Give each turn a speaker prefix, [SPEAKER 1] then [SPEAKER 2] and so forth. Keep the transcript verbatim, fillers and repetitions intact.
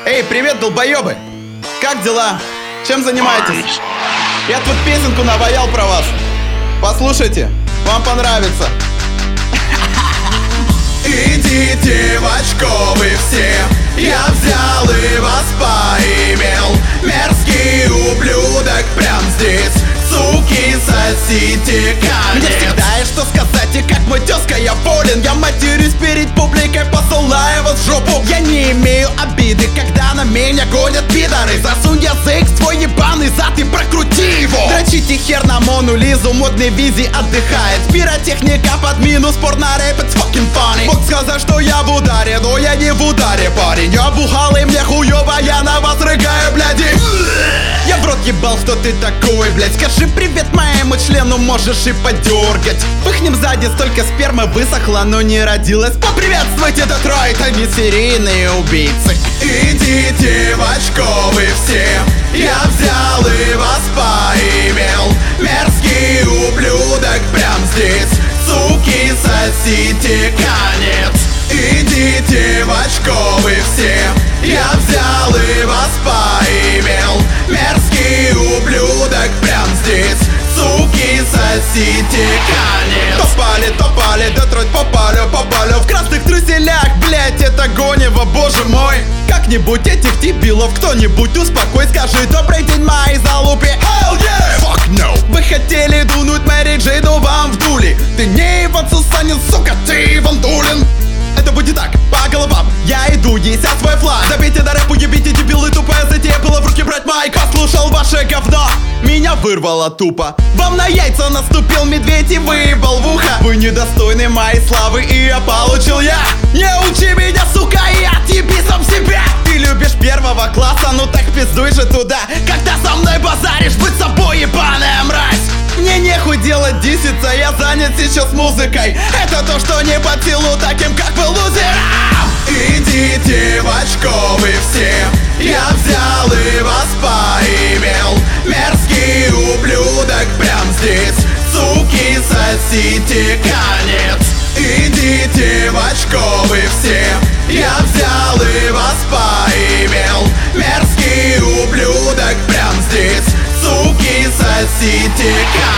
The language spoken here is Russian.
[SPEAKER 1] Эй, привет, долбоебы! Как дела? Чем занимаетесь? Я тут песенку наваял про вас. Послушайте, вам понравится.
[SPEAKER 2] Идите в очко вы все, я взял и вас поимел. Мерзкий ублюдок прям здесь, суки, сосите конец.
[SPEAKER 1] Мне всегда есть что сказать, и как мой тезка я волен. Я матерюсь перед публикой, посылаю вас в жопу. Я не имею обиды, когда на меня гонят пидоры. Засунь язык в твой ебаный зад и прокрути его. Дрочите хер на Мону Лизу, модный визи отдыхает. Пиротехника под минус, порно-рэп, it's fucking funny. Мог сказать, что я в ударе, но я не в ударе, парень. Я бухал и мне хуёво, я на вас рыгаю, бляди. Я в рот ебал, что ты такой, блядь. Скажи привет моему члену, можешь и подергать. Пыхнем сзади, столько спермы высохло, но не родилась. Поприветствуйте, Детройт, они серийные убийцы.
[SPEAKER 2] Идите в очко вы все, я взял и вас поимел. Мерзкий ублюдок прям здесь, суки, сосите конец. Идите в очко вы все, я взял и вас поимел. Мерзкий ублюдок прям здесь, суки, сосите конец.
[SPEAKER 1] Попали, попали, Детройт, попали, попали в красных труселях, блять, это гонево, боже мой. Как-нибудь этих дебилов кто-нибудь успокой, скажи добрый день моей залупе. Hell yeah, fuck no. Вы хотели дунуть Мэри Джей, но вам вдули. Ты не Иван Сусанин, сука, ты Иван Дулин. Это будет так, по головам, я иду есть свой флаг. Забейте на рэп, уебите, дебилы, тупая затея была в руки брать майк. Послушал ваше говно, меня вырвало тупо. Вам на яйца наступил медведь и выебал в ухо. Вы недостойны моей славы, и я получил я. Не учи меня, сука, и отъеби сам себя. Ты любишь первого класса, ну так пиздуй же туда. Когда со мной базаришь, будь собой, ебаная мразь. Мне нехуй делать десяца, я занят сейчас музыкой. Это то, что не под силу таким, как вы, лузерам.
[SPEAKER 2] Идите в очко вы все, я взял и вас поимел. Мерзкий ублюдок прям здесь, суки, сосите конец. Идите в очко вы все, я взял и вас поимел. Мерзкий ублюдок прям здесь, суки, сосите конец.